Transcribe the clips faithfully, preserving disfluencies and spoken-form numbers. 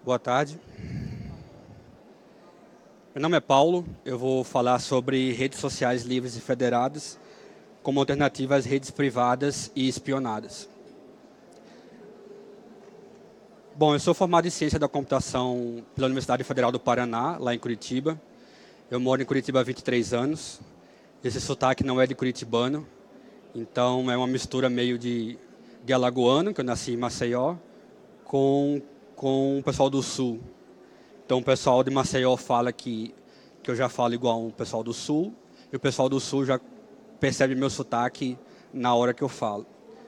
Boa tarde. Meu nome é Paulo, eu vou falar sobre redes sociais livres e federadas como alternativa às redes privadas e espionadas. Bom, eu sou formado em Ciência da Computação pela Universidade Federal do Paraná, lá em Curitiba. Eu moro em Curitiba há vinte e três anos. Esse sotaque não é de curitibano, então é uma mistura meio de, de alagoano, que eu nasci em Maceió, com, com o pessoal do Sul. Então o pessoal de Maceió fala que, que eu já falo igual o pessoal do Sul, e o pessoal do Sul já percebe meu sotaque na hora que eu falo.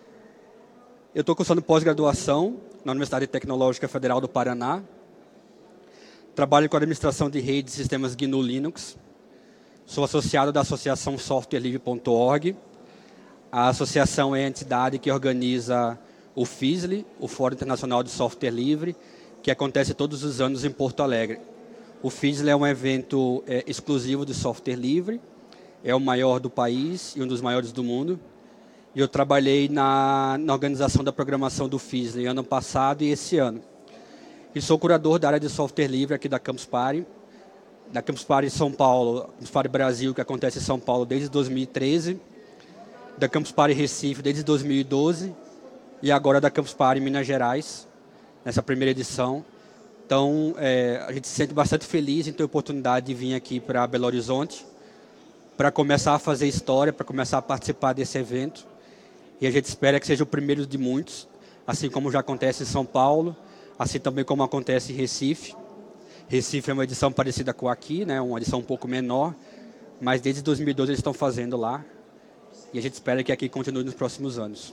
Eu estou cursando pós-graduação na Universidade Tecnológica Federal do Paraná. Trabalho com administração de redes e sistemas G N U Linux. Sou associado da associação software livre ponto org. A associação é a entidade que organiza o F I S L, o Fórum Internacional de Software Livre, que acontece todos os anos em Porto Alegre. O F I S L é um evento é, exclusivo de software livre, é o maior do país e um dos maiores do mundo. E eu trabalhei na, na organização da programação do F I S L ano passado e esse ano. E sou curador da área de software livre aqui da Campus Party, da Campus Party São Paulo, Campus Party Brasil, que acontece em São Paulo desde dois mil e treze, da Campus Party Recife desde dois mil e doze, e agora da Campus Party Minas Gerais, nessa primeira edição. Então, é, a gente se sente bastante feliz em ter a oportunidade de vir aqui para Belo Horizonte, para começar a fazer história, para começar a participar desse evento. E a gente espera que seja o primeiro de muitos, assim como já acontece em São Paulo, assim também como acontece em Recife. Recife é uma edição parecida com aqui, né, uma edição um pouco menor, mas desde dois mil e doze eles estão fazendo lá. E a gente espera que aqui continue nos próximos anos.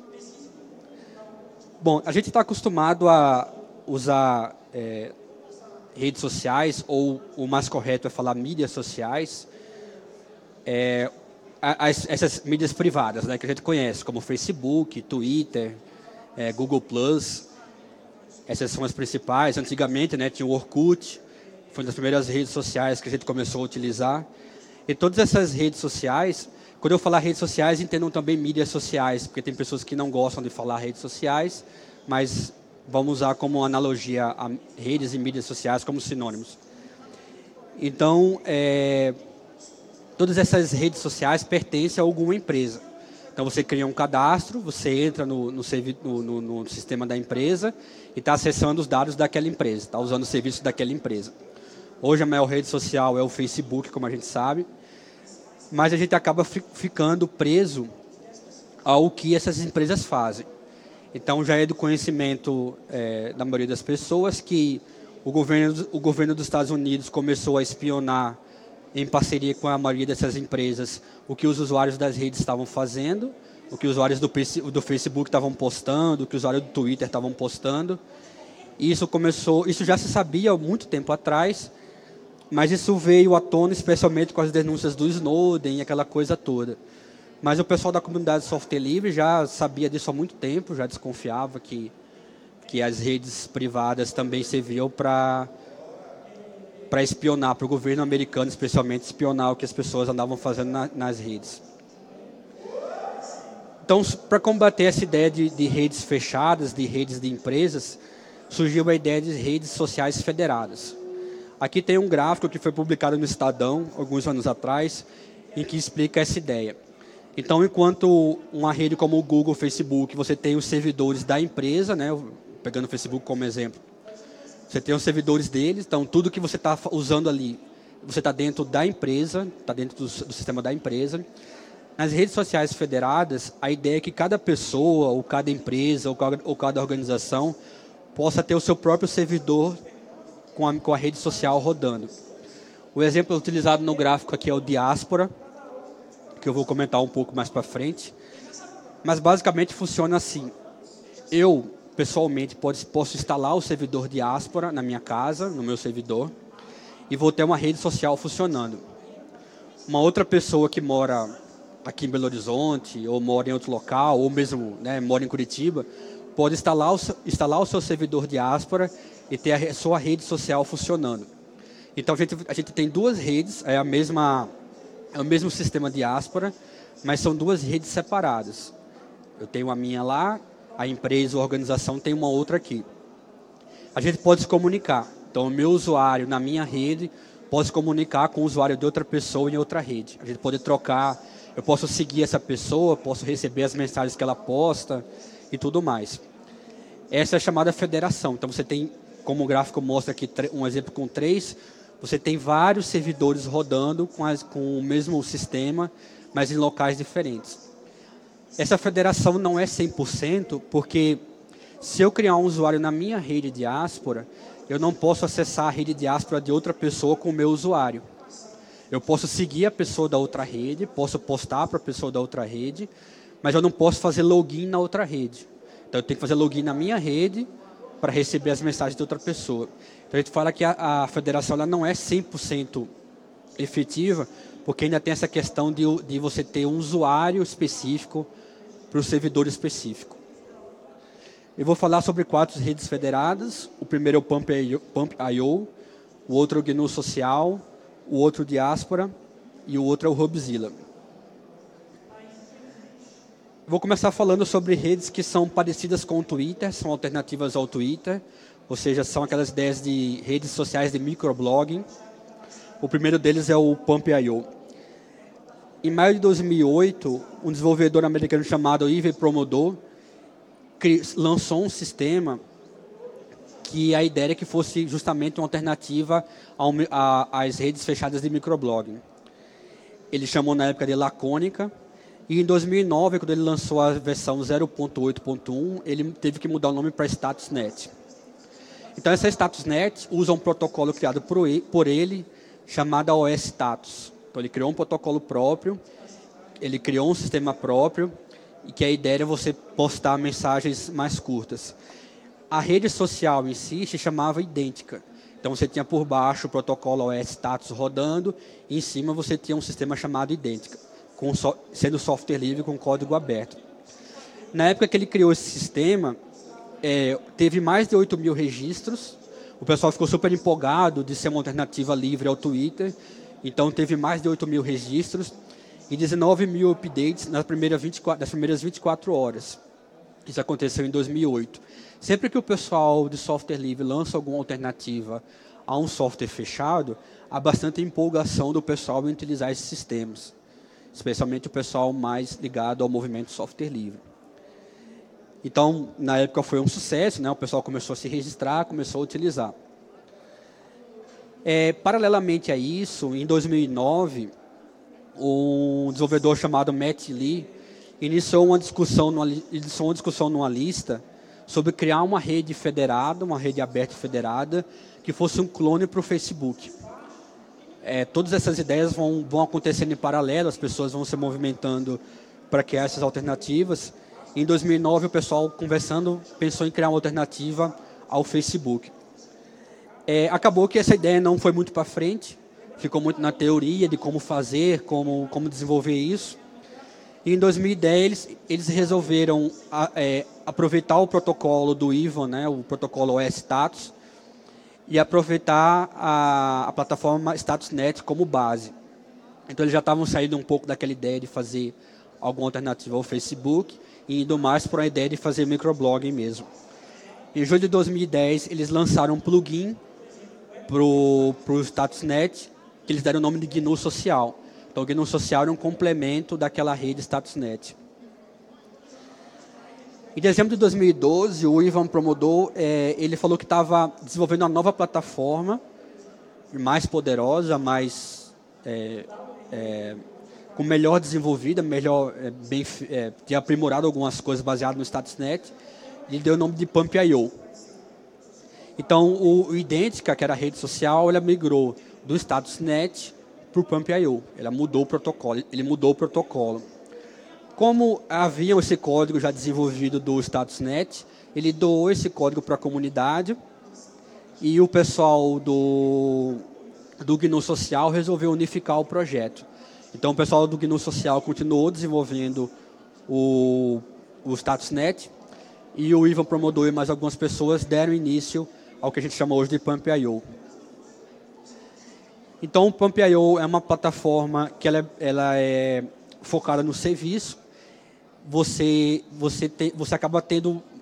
Bom, a gente está acostumado a usar é, redes sociais, ou o mais correto é falar mídias sociais, é, as, essas mídias privadas, né, que a gente conhece, como Facebook, Twitter, é, Google plus. Essas são as principais. Antigamente, né, tinha o Orkut, foi uma das primeiras redes sociais que a gente começou a utilizar. E todas essas redes sociais, quando eu falar redes sociais, entendam também mídias sociais, porque tem pessoas que não gostam de falar redes sociais, mas vamos usar como analogia a redes e mídias sociais como sinônimos. Então, é, todas essas redes sociais pertencem a alguma empresa. Então, você cria um cadastro, você entra no, no, no, no sistema da empresa e está acessando os dados daquela empresa, está usando o serviço daquela empresa. Hoje, a maior rede social é o Facebook, como a gente sabe, mas a gente acaba ficando preso ao que essas empresas fazem. Então, já é do conhecimento é, da maioria das pessoas que o governo, o governo dos Estados Unidos começou a espionar, em parceria com a maioria dessas empresas, o que os usuários das redes estavam fazendo, o que os usuários do, do Facebook estavam postando, o que os usuários do Twitter estavam postando. E isso começou, isso já se sabia há muito tempo atrás, mas isso veio à tona especialmente com as denúncias do Snowden e aquela coisa toda. Mas o pessoal da comunidade de software livre já sabia disso há muito tempo, já desconfiava que, que as redes privadas também serviam para para espionar, para o governo americano, especialmente, espionar o que as pessoas andavam fazendo na, nas redes. Então, para combater essa ideia de, de redes fechadas, de redes de empresas, surgiu a ideia de redes sociais federadas. Aqui tem um gráfico que foi publicado no Estadão, alguns anos atrás, em que explica essa ideia. Então, enquanto uma rede como o Google, o Facebook, você tem os servidores da empresa, né, pegando o Facebook como exemplo, você tem os servidores deles, então tudo que você está usando ali, você está dentro da empresa, está dentro do, do sistema da empresa. Nas redes sociais federadas, a ideia é que cada pessoa, ou cada empresa, ou cada, ou cada organização possa ter o seu próprio servidor com a, com a rede social rodando. O exemplo utilizado no gráfico aqui é o Diaspora, que eu vou comentar um pouco mais para frente. Mas basicamente funciona assim. Eu, pessoalmente, pode, posso instalar o servidor Diaspora na minha casa, no meu servidor, e vou ter uma rede social funcionando. Uma outra pessoa que mora aqui em Belo Horizonte, ou mora em outro local, ou mesmo, né, mora em Curitiba, pode instalar o, instalar o seu servidor Diaspora e ter a sua rede social funcionando. Então, a gente, a gente tem duas redes, é, a mesma, é o mesmo sistema Diaspora, mas são duas redes separadas. Eu tenho a minha lá, a empresa ou a organização tem uma outra aqui. a gente pode se comunicar. Então, o meu usuário na minha rede pode se comunicar com o usuário de outra pessoa em outra rede. A gente pode trocar, eu posso seguir essa pessoa, posso receber as mensagens que ela posta e tudo mais. Essa é a chamada federação. Então, você tem, como o gráfico mostra aqui, um exemplo com três, você tem vários servidores rodando com, as, com o mesmo sistema, mas em locais diferentes. Essa federação não é cem por cento, porque se eu criar um usuário na minha rede diáspora, eu não posso acessar a rede diáspora de outra pessoa com o meu usuário. Eu posso seguir a pessoa da outra rede, posso postar para a pessoa da outra rede, mas eu não posso fazer login na outra rede. Então, eu tenho que fazer login na minha rede para receber as mensagens de outra pessoa. Então, a gente fala que a, a federação ela não é cem por cento efetiva, porque ainda tem essa questão de, de você ter um usuário específico para o servidor específico. Eu vou falar sobre quatro redes federadas. O primeiro é o Pump ponto i o, o outro é o G N U Social, o outro Diaspora e o outro é o Hubzilla. Vou começar falando sobre redes que são parecidas com o Twitter, são alternativas ao Twitter, ou seja, são aquelas ideias de redes sociais de microblogging. O primeiro deles é o Pump ponto i o. Em maio de dois mil e oito, um desenvolvedor americano chamado Yves Promodor lançou um sistema que a ideia era que fosse justamente uma alternativa às redes fechadas de microblogging. Ele chamou na época de Lacônica, e em dois mil e nove, quando ele lançou a versão zero ponto oito ponto um, ele teve que mudar o nome para StatusNet. Então, essa StatusNet usa um protocolo criado por ele, chamado O S Status. Então, ele criou um protocolo próprio, ele criou um sistema próprio, e que a ideia era você postar mensagens mais curtas. A rede social em si se chamava idêntica. Então, você tinha por baixo o protocolo O S Status rodando, e em cima você tinha um sistema chamado idêntica, com so, sendo software livre com código aberto. Na época que ele criou esse sistema, é, teve mais de oito mil registros. O pessoal ficou super empolgado de ser uma alternativa livre ao Twitter. Então, teve mais de oito mil registros e dezenove mil updates nas primeiras vinte e quatro, nas primeiras vinte e quatro horas. Isso aconteceu em dois mil e oito. Sempre que o pessoal de software livre lança alguma alternativa a um software fechado, há bastante empolgação do pessoal em utilizar esses sistemas, especialmente o pessoal mais ligado ao movimento software livre. Então, na época foi um sucesso, né? O pessoal começou a se registrar, começou a utilizar. É, paralelamente a isso, em dois mil e nove, um desenvolvedor chamado Matt Lee iniciou uma discussão numa, iniciou uma discussão numa lista sobre criar uma rede federada, uma rede aberta e federada, que fosse um clone para o Facebook. É, todas essas ideias vão, vão acontecendo em paralelo, as pessoas vão se movimentando para criar essas alternativas. Em dois mil e nove, o pessoal, conversando, pensou em criar uma alternativa ao Facebook. É, acabou que essa ideia não foi muito para frente, ficou muito na teoria de como fazer, como, como desenvolver isso. E em dois mil e dez, eles, eles resolveram a, é, aproveitar o protocolo do Ivan, né, o protocolo O S Status, e aproveitar a, a plataforma StatusNet como base. Então, eles já estavam saindo um pouco daquela ideia de fazer alguma alternativa ao Facebook e indo mais para a ideia de fazer microblogging mesmo. Em julho de dois mil e dez, eles lançaram um plugin para o StatusNet, que eles deram o nome de G N U Social. Então, o G N U Social era um complemento daquela rede StatusNet. Em dezembro de dois mil e doze, o Ivan Promodor, é, ele falou que estava desenvolvendo uma nova plataforma, mais poderosa, mais é, é, com melhor desenvolvida, melhor, é, bem, é, tinha aprimorado algumas coisas baseadas no StatusNet, e ele deu o nome de Pump ponto i o. Então, o, o Idêntica, que era a rede social, ela migrou do StatusNet para o Pump ponto i o. Ela mudou o protocolo, ele mudou o protocolo. Como havia esse código já desenvolvido do StatusNet, ele doou esse código para a comunidade e o pessoal do, do G N U Social resolveu unificar o projeto. Então, o pessoal do G N U Social continuou desenvolvendo o, o StatusNet e o Ivan Promodor e mais algumas pessoas deram início ao que a gente chama hoje de Pump ponto i o. Então, o Pump ponto i o é uma plataforma que ela é, ela é focada no serviço. Você, você, te, você acaba tendo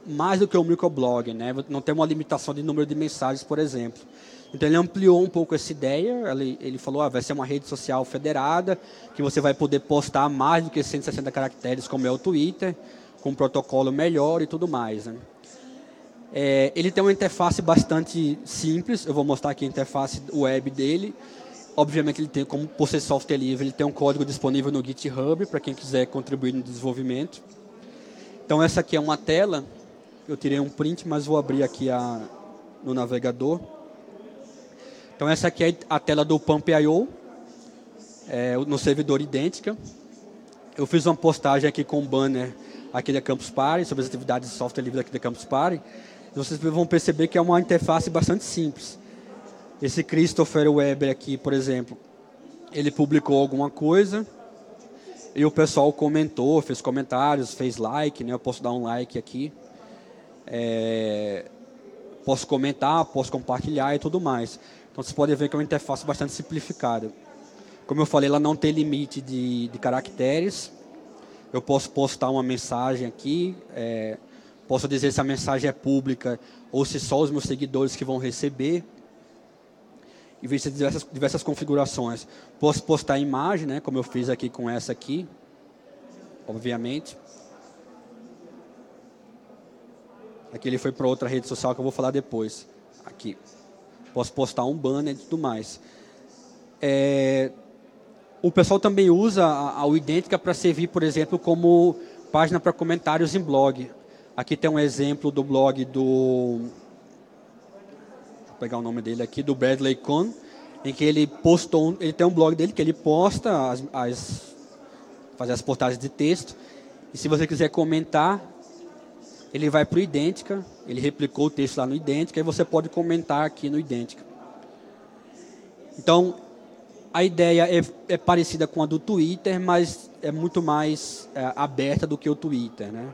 mais do que um microblog, né? Não tem uma limitação de número de mensagens, por exemplo. Então ele ampliou um pouco essa ideia, ele, ele falou, ah, vai ser uma rede social federada, que você vai poder postar mais do que cento e sessenta caracteres, como é o Twitter, com um protocolo melhor e tudo mais, né? É, ele tem uma interface bastante simples, eu vou mostrar aqui a interface web dele. Obviamente ele tem, como por ser software livre, ele tem um código disponível no GitHub, para quem quiser contribuir no desenvolvimento. Então essa aqui é uma tela, eu tirei um print, mas vou abrir aqui a, no navegador. Então essa aqui é a tela do Pump ponto i o, é, no servidor Idêntica. Eu fiz uma postagem aqui com um banner aqui da Campus Party, sobre as atividades de software livre aqui da Campus Party. E vocês vão perceber que é uma interface bastante simples. Esse Christopher Weber aqui, por exemplo, ele publicou alguma coisa e o pessoal comentou, fez comentários, fez like, né? Eu posso dar um like aqui. É, posso comentar, posso compartilhar e tudo mais. Então, vocês podem ver que é uma interface bastante simplificada. Como eu falei, ela não tem limite de, de caracteres. Eu posso postar uma mensagem aqui, é, posso dizer se a mensagem é pública ou se só os meus seguidores que vão receber. E existem diversas, diversas configurações. Posso postar imagem, né, como eu fiz aqui com essa aqui, obviamente. Aqui ele foi para outra rede social que eu vou falar depois. Aqui. Posso postar um banner e tudo mais. É, o pessoal também usa a, a Idêntica para servir, por exemplo, como página para comentários em blog. Aqui tem um exemplo do blog do... Vou pegar o nome dele aqui, do Bradley Cohn, em que ele postou... Ele tem um blog dele que ele posta, as, as, fazer as postagens de texto. E se você quiser comentar, ele vai para o Idêntica, ele replicou o texto lá no Idêntica, e você pode comentar aqui no Idêntica. Então, a ideia é, é parecida com a do Twitter, mas é muito mais é, aberta do que o Twitter, né?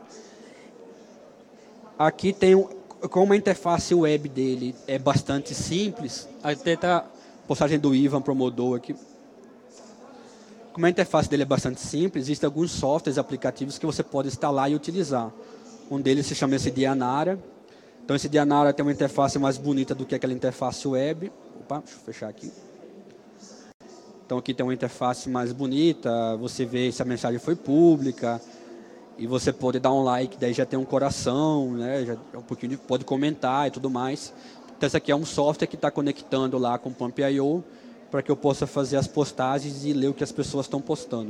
Aqui tem, um, como a interface web dele é bastante simples, até tá a postagem do Ivan Promodou aqui. Como a interface dele é bastante simples, existem alguns softwares, aplicativos que você pode instalar e utilizar. Um deles se chama esse Dianara. Então, esse Dianara tem uma interface mais bonita do que aquela interface web. Opa, deixa eu fechar aqui. Então, aqui tem uma interface mais bonita. Você vê se a mensagem foi pública. E você pode dar um like, daí já tem um coração, né? Já um pouquinho de, pode comentar e tudo mais. Então, esse aqui é um software que está conectando lá com o Pump ponto i o para que eu possa fazer as postagens e ler o que as pessoas estão postando.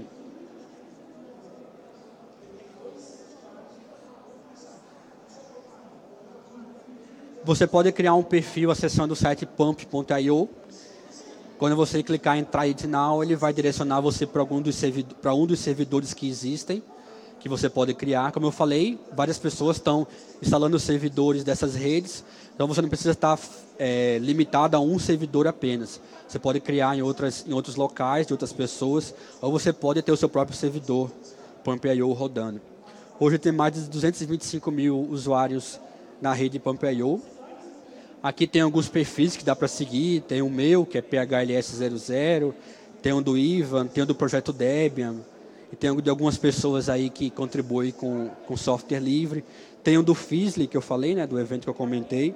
Você pode criar um perfil acessando o site Pump ponto i o. Quando você clicar em Try It Now, ele vai direcionar você para algum dos para um dos servidores que existem, que você pode criar. Como eu falei, várias pessoas estão instalando servidores dessas redes, então você não precisa estar é, limitado a um servidor apenas. Você pode criar em, outras, em outros locais, de outras pessoas, ou você pode ter o seu próprio servidor Pump ponto i o rodando. Hoje tem mais de duzentos e vinte e cinco mil usuários na rede Pump ponto i o. Aqui tem alguns perfis que dá para seguir, tem o meu, que é P H L S zero zero, tem o do Ivan, tem o do Projeto Debian, e tem o de algumas pessoas aí que contribuem com, com software livre. Tem o do Fizzly, que eu falei, né, do evento que eu comentei.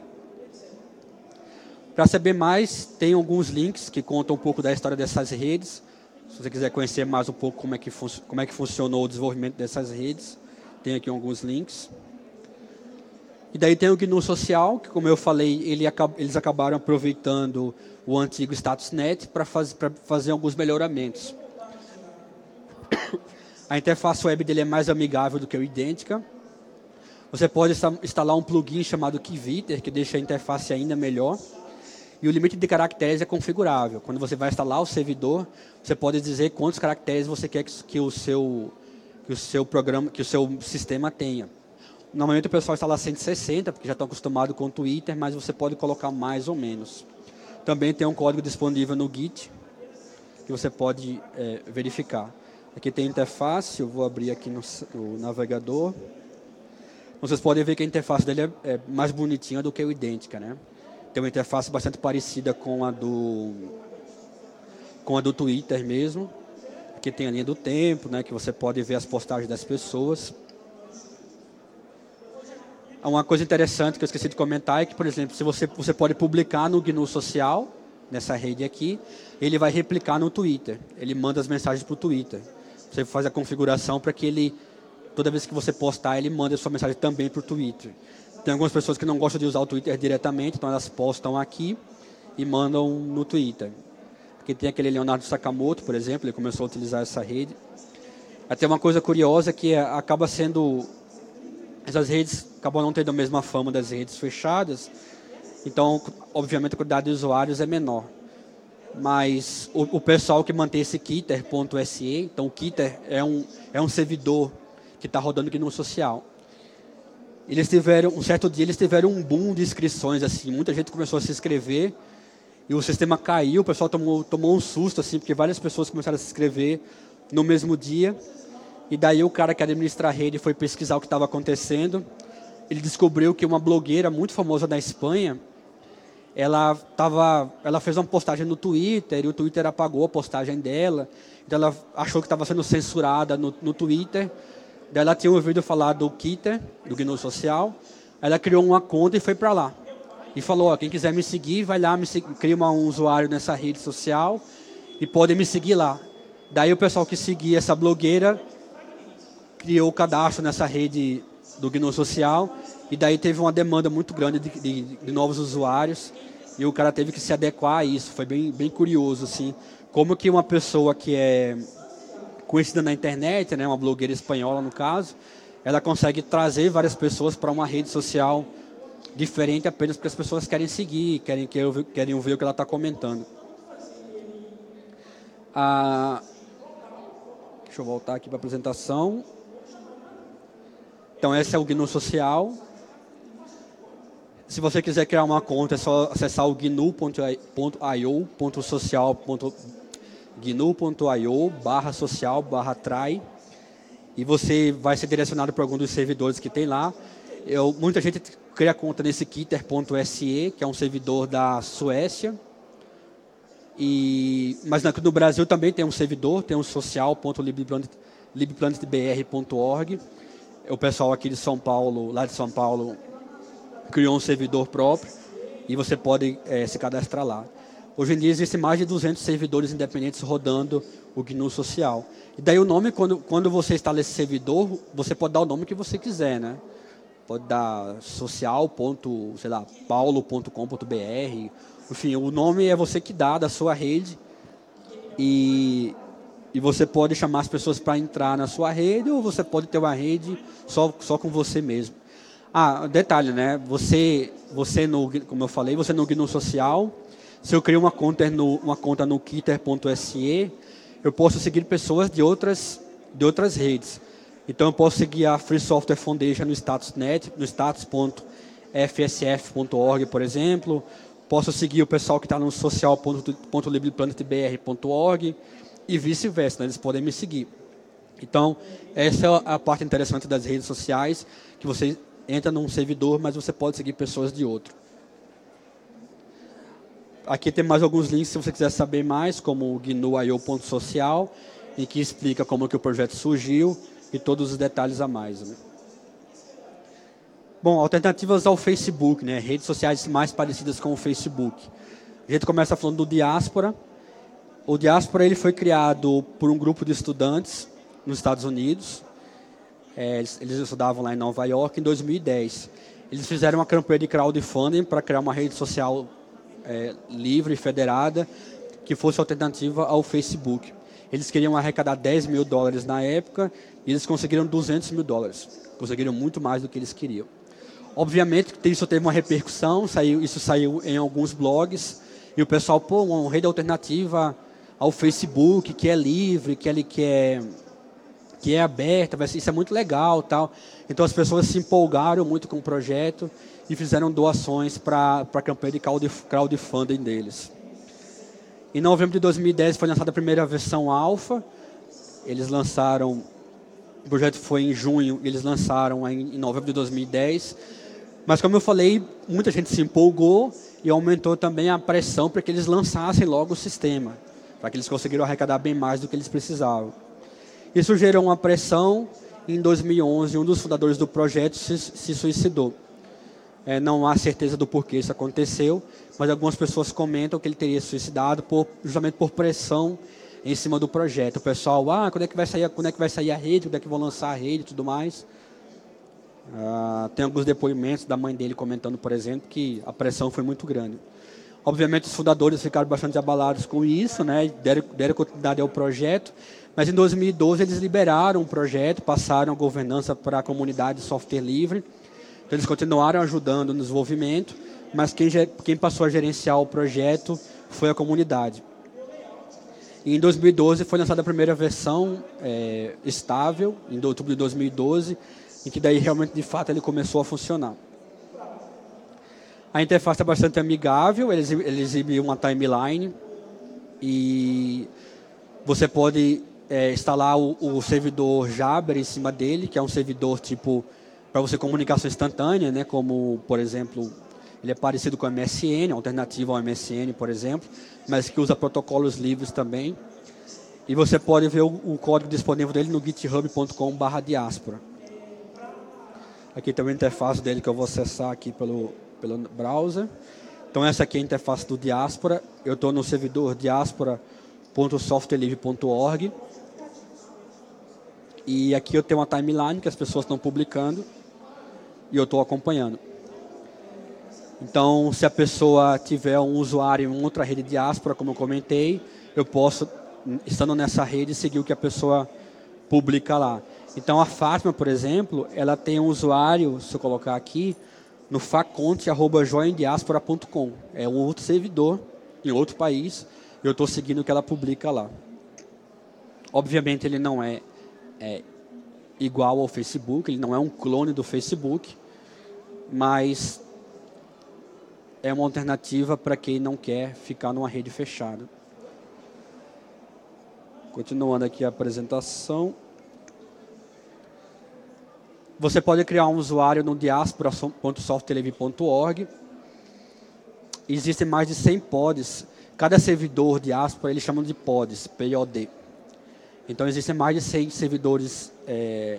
Para saber mais, tem alguns links que contam um pouco da história dessas redes. Se você quiser conhecer mais um pouco como é que, como é que funcionou o desenvolvimento dessas redes, tem aqui alguns links. E daí tem o G N U Social, que, como eu falei, ele, eles acabaram aproveitando o antigo StatusNet para faz, fazer alguns melhoramentos. A interface web dele é mais amigável do que o Idêntica. Você pode instalar um plugin chamado Keyviter, que deixa a interface ainda melhor. E o limite de caracteres é configurável. Quando você vai instalar o servidor, você pode dizer quantos caracteres você quer que o seu, que o seu programa, que o seu sistema tenha. Normalmente o pessoal instala cento e sessenta, porque já estão acostumados com o Twitter, mas você pode colocar mais ou menos. Também tem um código disponível no Git, que você pode é, verificar. Aqui tem a interface, eu vou abrir aqui no, no navegador. Vocês podem ver que a interface dele é, é mais bonitinha do que o Idêntica, né? Tem uma interface bastante parecida com a do, com a do Twitter mesmo. Aqui tem a linha do tempo, né, que você pode ver as postagens das pessoas. Uma coisa interessante que eu esqueci de comentar é que, por exemplo, se você, você pode publicar no G N U Social, nessa rede aqui, ele vai replicar no Twitter. Ele manda as mensagens para o Twitter. Você faz a configuração para que ele, toda vez que você postar, ele manda a sua mensagem também para o Twitter. Tem algumas pessoas que não gostam de usar o Twitter diretamente, então elas postam aqui e mandam no Twitter. Porque tem aquele Leonardo Sakamoto, por exemplo, ele começou a utilizar essa rede. Até uma coisa curiosa que é, acaba sendo... Essas redes acabam não tendo a mesma fama das redes fechadas, então, obviamente, a quantidade de usuários é menor. Mas o, o pessoal que mantém esse Kitter ponto S E, então o Kitter é um, é um servidor que está rodando aqui no social. Eles tiveram, um certo dia, eles tiveram um boom de inscrições, assim, muita gente começou a se inscrever, e o sistema caiu, o pessoal tomou, tomou um susto, assim, porque várias pessoas começaram a se inscrever no mesmo dia. E daí o cara que administra a rede foi pesquisar o que estava acontecendo. Ele descobriu que uma blogueira muito famosa da Espanha, ela, tava, ela fez uma postagem no Twitter, e o Twitter apagou a postagem dela. Então ela achou que estava sendo censurada no, no Twitter. Daí ela tinha ouvido falar do Kitter, do G N U Social. Ela criou uma conta e foi para lá. E falou, ó, quem quiser me seguir, vai lá, me seguir, cria uma, um usuário nessa rede social e pode me seguir lá. Daí o pessoal que seguia essa blogueira criou o cadastro nessa rede do G N U Social, e daí teve uma demanda muito grande de, de, de novos usuários, e o cara teve que se adequar a isso. Foi bem, bem curioso, assim, como que uma pessoa que é conhecida na internet, né, uma blogueira espanhola no caso, ela consegue trazer várias pessoas para uma rede social diferente apenas porque as pessoas querem seguir, querem, querem, querem ver o que ela está comentando. Ah, deixa eu voltar aqui para a apresentação. Então, esse é o G N U Social. Se você quiser criar uma conta, é só acessar o gnu ponto i o ponto social ponto gnu ponto i o barra social barra try, e você vai ser direcionado para algum dos servidores que tem lá. Eu, muita gente cria conta nesse Kitter ponto S E, que é um servidor da Suécia. E, mas no, no Brasil também tem um servidor, tem um social ponto libplanet b r ponto org. O pessoal aqui de São Paulo, lá de São Paulo, criou um servidor próprio e você pode é, se cadastrar lá. Hoje em dia existem mais de duzentos servidores independentes rodando o G N U Social. E daí o nome, quando, quando você instala esse servidor, você pode dar o nome que você quiser, né? Pode dar social ponto paulo ponto com ponto b r. Enfim, o nome é você que dá da sua rede, e, e você pode chamar as pessoas para entrar na sua rede, ou você pode ter uma rede só, só com você mesmo. Ah, detalhe, né? Você, você no, como eu falei, você no G N U Social, se eu crio uma conta no, uma conta no Kitter ponto S E, eu posso seguir pessoas de outras, de outras redes. Então, eu posso seguir a Free Software Foundation no status.net, no status ponto f s f ponto org, por exemplo. Posso seguir o pessoal que está no social ponto libplanet b r ponto org e vice-versa, né? Eles podem me seguir. Então, essa é a parte interessante das redes sociais, que você entra num servidor, mas você pode seguir pessoas de outro. Aqui tem mais alguns links se você quiser saber mais, como o gnu ponto i o ponto social, em que explica como que o projeto surgiu e todos os detalhes a mais, né? Bom, alternativas ao Facebook, né? Redes sociais mais parecidas com o Facebook. A gente começa falando do Diaspora. O Diaspora ele foi criado por um grupo de estudantes nos Estados Unidos. É, eles, eles estudavam lá em Nova York em dois mil e dez. Eles fizeram uma campanha de crowdfunding para criar uma rede social é, livre e federada que fosse alternativa ao Facebook. Eles queriam arrecadar dez mil dólares na época e eles conseguiram duzentos mil dólares. Conseguiram muito mais do que eles queriam. Obviamente, isso teve uma repercussão, saiu, isso saiu em alguns blogs, e o pessoal, pô, uma rede alternativa ao Facebook, que é livre, que, ele, que, é, que é aberta, isso é muito legal, tal. Então, as pessoas se empolgaram muito com o projeto e fizeram doações para a campanha de crowdfunding deles. Em novembro de dois mil e dez foi lançada a primeira versão alfa. Eles lançaram, o projeto foi em junho, eles lançaram em, em novembro de dois mil e dez. Mas, como eu falei, muita gente se empolgou e aumentou também a pressão para que eles lançassem logo o sistema, para que eles conseguiram arrecadar bem mais do que eles precisavam. Isso gerou uma pressão. Em dois mil e onze, um dos fundadores do projeto se, se suicidou. É, não há certeza do porquê isso aconteceu, mas algumas pessoas comentam que ele teria se suicidado por, justamente por pressão em cima do projeto. O pessoal, ah, quando é que vai sair, quando é que vai sair a rede, quando é que vão lançar a rede e tudo mais. Ah, tem alguns depoimentos da mãe dele comentando, por exemplo, que a pressão foi muito grande. Obviamente os fundadores ficaram bastante abalados com isso, né? deram, deram continuidade ao projeto, mas em dois mil e doze eles liberaram o projeto, passaram a governança para a comunidade de software livre. Então, eles continuaram ajudando no desenvolvimento, mas quem, quem passou a gerenciar o projeto foi a comunidade. E em dois mil e doze foi lançada a primeira versão é, estável, em outubro de dois mil e doze, em que daí realmente, de fato, ele começou a funcionar. A interface é bastante amigável, ele exibe, ele exibe uma timeline e você pode é, instalar o, o servidor Jabber em cima dele, que é um servidor tipo para você comunicação instantânea, né, como, por exemplo, ele é parecido com o M S N, alternativo ao M S N, por exemplo, mas que usa protocolos livres também. E você pode ver o, o código disponível dele no github ponto com barra diaspora. Aqui tem a interface dele que eu vou acessar aqui pelo, pelo browser. Então essa aqui é a interface do Diaspora. Eu estou no servidor diaspora ponto softwarelivre ponto org. E aqui eu tenho uma timeline que as pessoas estão publicando e eu estou acompanhando. Então, se a pessoa tiver um usuário em outra rede Diaspora, como eu comentei, eu posso, estando nessa rede, seguir o que a pessoa publica lá. Então, a Fátima, por exemplo, ela tem um usuário, se eu colocar aqui, no faconte arroba joindiaspora ponto com. É um outro servidor, em outro país, e eu estou seguindo o que ela publica lá. Obviamente, ele não é, é igual ao Facebook, ele não é um clone do Facebook, mas é uma alternativa para quem não quer ficar numa rede fechada. Continuando aqui a apresentação. Você pode criar um usuário no diaspora ponto softwarelivre ponto org. Existem mais de cem pods. Cada servidor diaspora, eles chamam de pods, P O D. Então, existem mais de cem servidores é,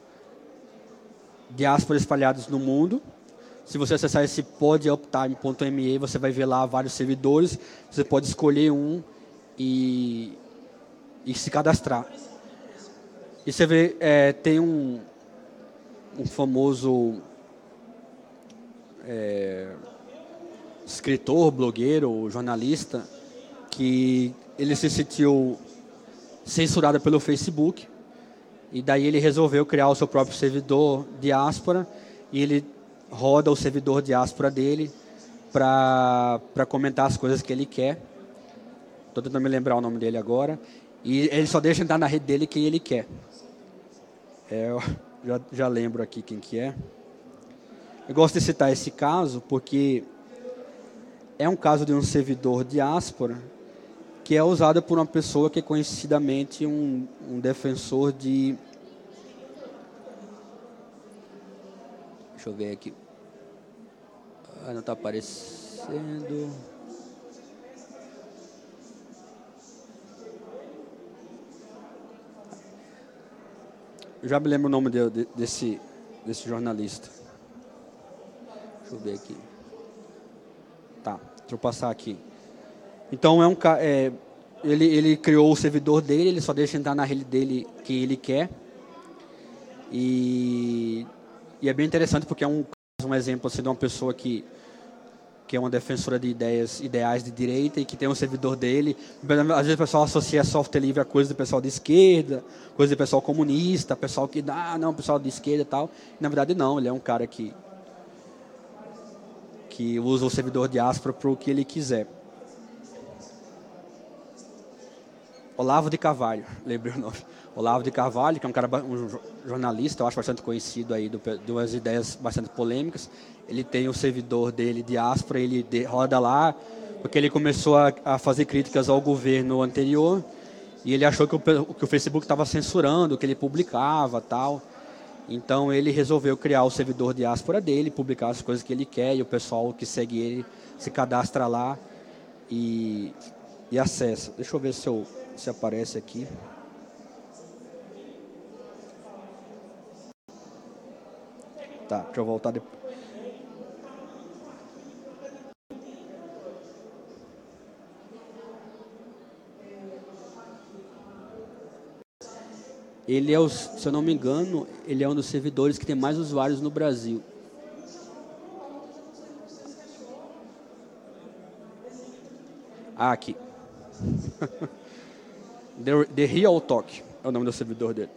diáspora espalhados no mundo. Se você acessar esse pod uptime ponto m e, você vai ver lá vários servidores. Você pode escolher um e, e se cadastrar. E você vê, é, tem um, um famoso é, escritor, blogueiro, jornalista, que ele se sentiu censurado pelo Facebook. E daí ele resolveu criar o seu próprio servidor diáspora e ele roda o servidor diáspora dele para comentar as coisas que ele quer. Estou tentando me lembrar o nome dele agora. E ele só deixa entrar na rede dele quem ele quer. É, eu já, já lembro aqui quem que é. Eu gosto de citar esse caso porque é um caso de um servidor diáspora que é usado por uma pessoa que é conhecidamente um, um defensor de... Deixa eu ver aqui. Ah, não está aparecendo. Eu já me lembro o nome de, de, desse, desse jornalista. Deixa eu ver aqui. Tá, deixa eu passar aqui. Então, é um, é, ele, ele criou o servidor dele, ele só deixa entrar na rede dele quem ele quer. E, e é bem interessante porque é um, um exemplo assim, de uma pessoa que, que é uma defensora de ideias, ideais de direita e que tem um servidor dele. Às vezes o pessoal associa software livre a coisa do pessoal de esquerda, coisa do pessoal comunista, pessoal que dá, ah, não, pessoal de esquerda e tal. E, na verdade, não, ele é um cara que, que usa o servidor diáspora para o que ele quiser. Olavo de Carvalho, lembrei o nome. Olavo de Carvalho, que é um cara, um jornalista, eu acho bastante conhecido aí, de umas ideias bastante polêmicas. Ele tem o servidor dele, diáspora, ele roda lá, porque ele começou a, a fazer críticas ao governo anterior, e ele achou que o, que o Facebook estava censurando o que ele publicava tal. Então ele resolveu criar o servidor diáspora dele, publicar as coisas que ele quer, e o pessoal que segue ele se cadastra lá e, e acessa. Deixa eu ver se eu... se aparece aqui. Tá, deixa eu voltar depois. ele é, o, se eu não me engano, ele é um dos servidores que tem mais usuários no Brasil. Ah, aqui. The, The Real Talk é o nome do servidor dele.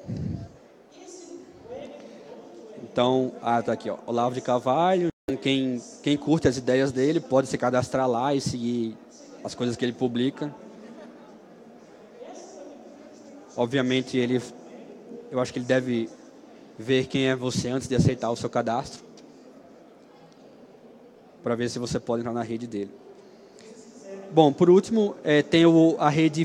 Então, ah, tá aqui, ó. Olavo de Carvalho. Quem, quem curte as ideias dele pode se cadastrar lá e seguir as coisas que ele publica. Obviamente, ele, eu acho que ele deve ver quem é você antes de aceitar o seu cadastro, para ver se você pode entrar na rede dele. Bom, por último, é, tem o, a rede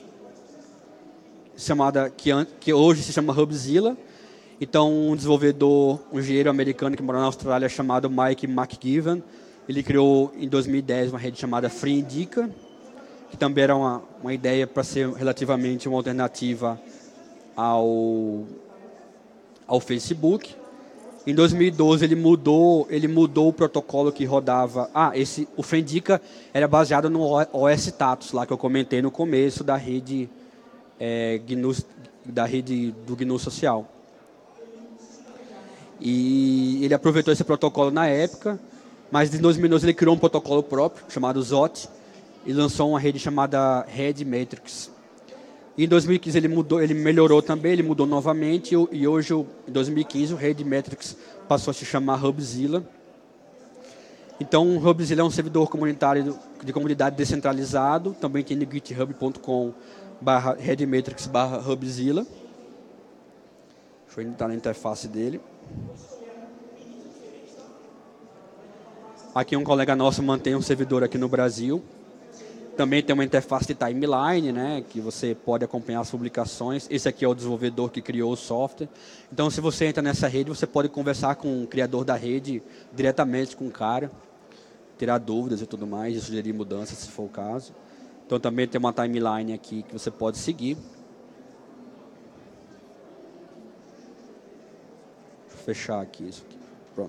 chamada, que, que hoje se chama Hubzilla. Então, um desenvolvedor, um engenheiro americano que mora na Austrália, chamado Mike McGivern, ele criou em dois mil e dez uma rede chamada FreeIndica, que também era uma, uma ideia para ser relativamente uma alternativa ao, ao Facebook. Em dois mil e doze ele mudou, ele mudou o protocolo que rodava. Ah, esse, o FreeIndica era baseado no O S Status, lá que eu comentei no começo da rede, é, G N U, da rede do G N U Social. E ele aproveitou esse protocolo na época, mas em dois mil e doze ele criou um protocolo próprio, chamado Zot, e lançou uma rede chamada Red Matrix. E em dois mil e quinze ele mudou, ele melhorou também, ele mudou novamente, e hoje, em dois mil e quinze, o Red Matrix passou a se chamar Hubzilla. Então, o Hubzilla é um servidor comunitário de comunidade descentralizado, também tem no github ponto com barra redmatrix barra Hubzilla. Deixa eu entrar na interface dele. Aqui um colega nosso mantém um servidor aqui no Brasil. Também tem uma interface de timeline, né, que você pode acompanhar as publicações. Esse aqui é o desenvolvedor que criou o software. Então, se você entra nessa rede, você pode conversar com o criador da rede diretamente com o cara, tirar dúvidas e tudo mais, e sugerir mudanças, se for o caso. Então, também tem uma timeline aqui que você pode seguir. Deixa eu fechar aqui isso aqui. Pronto.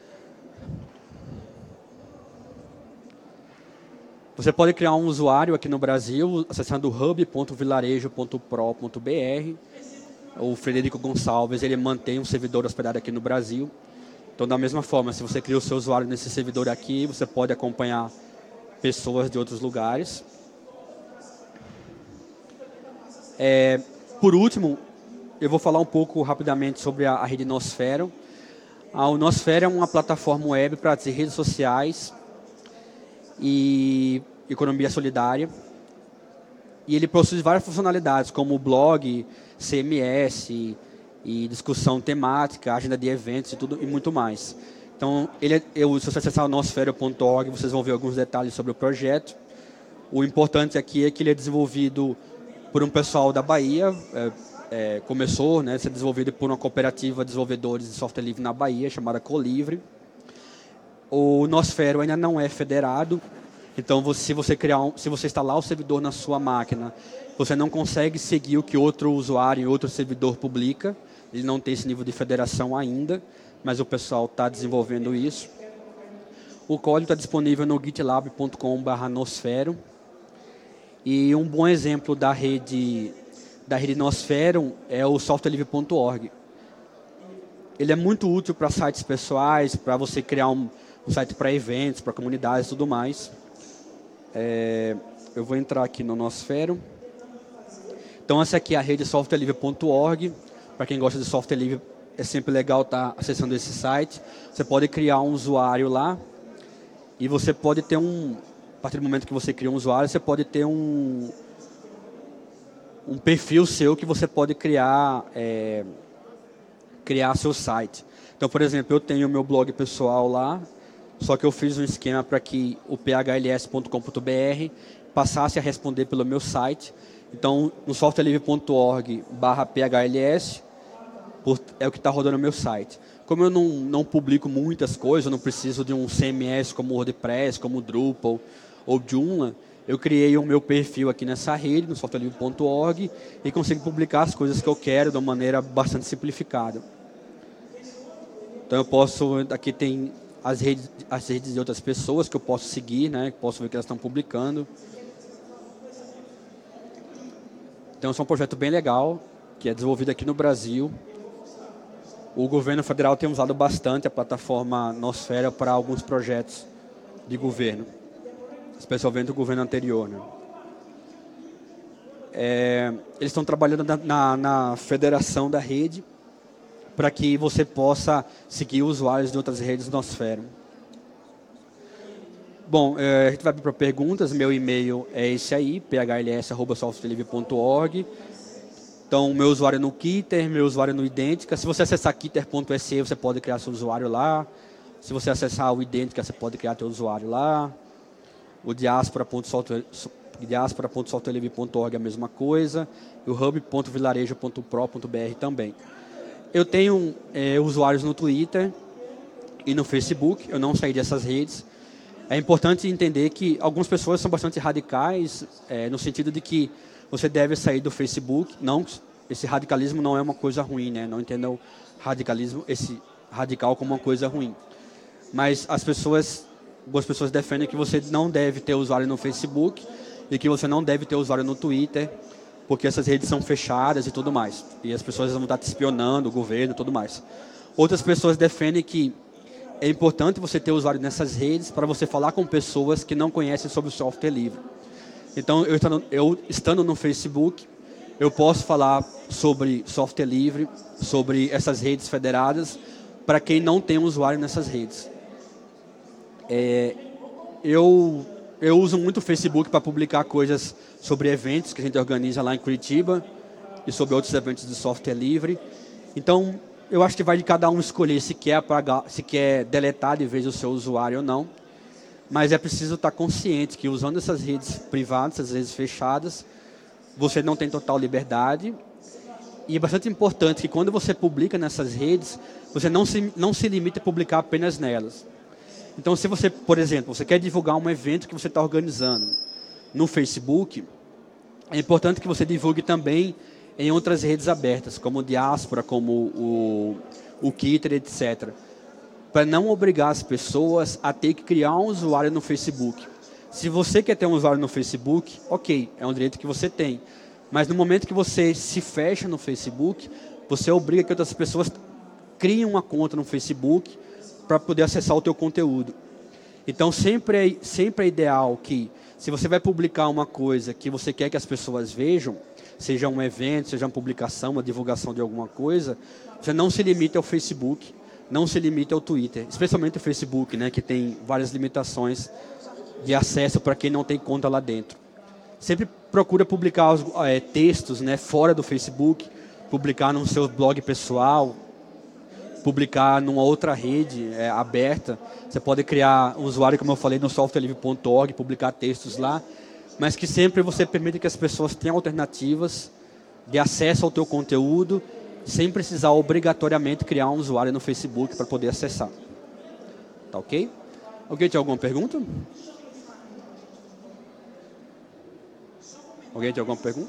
Você pode criar um usuário aqui no Brasil, acessando hub ponto vilarejo ponto pro ponto br. O Frederico Gonçalves, ele mantém um servidor hospedado aqui no Brasil. Então, da mesma forma, se você cria o seu usuário nesse servidor aqui, você pode acompanhar pessoas de outros lugares. É, por último, eu vou falar um pouco rapidamente sobre a, a rede Nosfero. A Nosfero é uma plataforma web para redes sociais e economia solidária. E ele possui várias funcionalidades, como blog, C M S, e discussão temática, agenda de eventos e tudo e muito mais. Então, ele é, eu, se você acessar o nosfero ponto org, vocês vão ver alguns detalhes sobre o projeto. O importante aqui é que ele é desenvolvido por um pessoal da Bahia, é, é, começou, né, a ser desenvolvido por uma cooperativa de desenvolvedores de software livre na Bahia, chamada Colivre. O Nosfero ainda não é federado, então você, se você criar um, se você instalar o servidor na sua máquina, você não consegue seguir o que outro usuário em outro servidor publica. Ele não tem esse nível de federação ainda, mas o pessoal está desenvolvendo isso. O código está disponível no gitlab ponto com barra nosfero. E um bom exemplo da rede, da rede Nosfero é o software livre ponto org. Ele é muito útil para sites pessoais, para você criar um, um site para eventos, para comunidades e tudo mais. É, eu vou entrar aqui no Nosfero. Então, essa aqui é a rede software livre ponto org. Para quem gosta de software livre, é sempre legal estar tá acessando esse site. Você pode criar um usuário lá e você pode ter um... A partir do momento que você cria um usuário, você pode ter um, um perfil seu que você pode criar, é, criar seu site. Então, por exemplo, eu tenho o meu blog pessoal lá, só que eu fiz um esquema para que o p h l s ponto com ponto b r passasse a responder pelo meu site. Então, no software livre ponto org barra p h l s é o que está rodando no meu site. Como eu não, não publico muitas coisas, eu não preciso de um C M S como WordPress, como Drupal ou Joomla, eu criei o meu perfil aqui nessa rede, no software livre ponto org, e consigo publicar as coisas que eu quero de uma maneira bastante simplificada. Então, eu posso... Aqui tem as redes, as redes de outras pessoas que eu posso seguir, né? Posso ver que elas estão publicando. Então, é um projeto bem legal. que é desenvolvida aqui no Brasil. O governo federal tem usado bastante a plataforma Nosfera para alguns projetos de governo, especialmente o governo anterior, né? É, eles estão trabalhando na, na, na federação da rede para que você possa seguir usuários de outras redes Nosfera. Bom, é, a gente vai para perguntas. Meu e-mail é esse aí, p h l s arroba software livre ponto org. Então, meu usuário no Kitter, meu usuário no Idêntica. Se você acessar kitter ponto s e, você pode criar seu usuário lá. Se você acessar o Idêntica, você pode criar seu usuário lá. O diaspora ponto software livre ponto org é a mesma coisa. E o hub ponto vilarejo ponto pro ponto b r também. Eu tenho é, usuários no Twitter e no Facebook. Eu não saí dessas redes. É importante entender que algumas pessoas são bastante radicais, é, no sentido de que você deve sair do Facebook. Não, esse radicalismo não é uma coisa ruim, né? Não entendam radicalismo, esse radical como uma coisa ruim. Mas as pessoas, algumas pessoas defendem que você não deve ter usuário no Facebook e que você não deve ter usuário no Twitter, porque essas redes são fechadas e tudo mais. E as pessoas vão estar te espionando, o governo e tudo mais. Outras pessoas defendem que é importante você ter usuário nessas redes para você falar com pessoas que não conhecem sobre o software livre. Então, eu estando, eu estando no Facebook, eu posso falar sobre software livre, sobre essas redes federadas, para quem não tem um usuário nessas redes. É, eu, eu uso muito o Facebook para publicar coisas sobre eventos que a gente organiza lá em Curitiba e sobre outros eventos de software livre. Então, eu acho que vai de cada um escolher se quer apagar, se quer deletar de vez o seu usuário ou não. Mas é preciso estar consciente que usando essas redes privadas, essas redes fechadas, você não tem total liberdade. E é bastante importante que quando você publica nessas redes, você não se, não se limite a publicar apenas nelas. Então, se você, por exemplo, você quer divulgar um evento que você está organizando no Facebook, é importante que você divulgue também em outras redes abertas, como o Diaspora, como o, o Kitter, etcétera, para não obrigar as pessoas a ter que criar um usuário no Facebook. Se você quer ter um usuário no Facebook, ok, é um direito que você tem. Mas no momento que você se fecha no Facebook, você obriga que outras pessoas criem uma conta no Facebook para poder acessar o teu conteúdo. Então, sempre é, sempre é ideal que, se você vai publicar uma coisa que você quer que as pessoas vejam, seja um evento, seja uma publicação, uma divulgação de alguma coisa, você não se limite ao Facebook, não se limite ao Twitter, especialmente o Facebook, né, que tem várias limitações de acesso para quem não tem conta lá dentro. Sempre procura publicar os, é, textos, né, fora do Facebook, publicar no seu blog pessoal, publicar numa outra rede é, aberta. Você pode criar um usuário, como eu falei, no software livre ponto org, publicar textos lá, mas que sempre você permita que as pessoas tenham alternativas de acesso ao teu conteúdo, sem precisar obrigatoriamente criar um usuário no Facebook para poder acessar. Tá ok? Alguém tem alguma pergunta? Alguém tem alguma pergunta?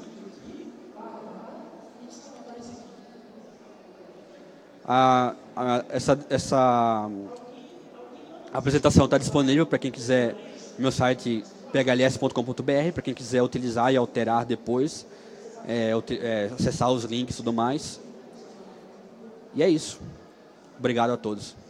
Ah, ah, essa, essa apresentação está disponível para quem quiser no meu site p h l s ponto com ponto b r, para quem quiser utilizar e alterar depois, é, é, acessar os links e tudo mais. E é isso. Obrigado a todos.